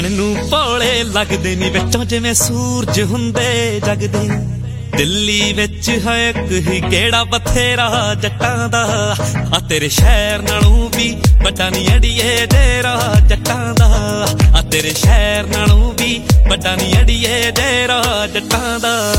ਮੈਨੂੰ ਭੋਲੇ ਲੱਗਦੇ ਨੀ ਵਿੱਚੋਂ ਜਿਵੇਂ ਸੂਰਜ ਹੁੰਦੇ ਜਗਦੇ। ਦਿੱਲੀ ਵਿੱਚ ਹੈ ਇੱਕ ਹੀ ਕਿਹੜਾ ਬਥੇਰਾ ਜੱਟਾਂ ਦਾ, ਆ ਤੇਰੇ ਸ਼ਹਿਰ ਨਾਲੋਂ ਵੀ ਵੱਡਾ ਨੀ ਅੜੀਏ ਡੇਰਾ ਜੱਟਾਂ ਦਾ, ਆ ਤੇਰੇ ਸ਼ਹਿਰ ਨਾਲੋਂ ਵੀ ਵੱਡਾ ਨੀ ਅੜੀਏ ਡੇਰਾ ਜੱਟਾਂ ਦਾ।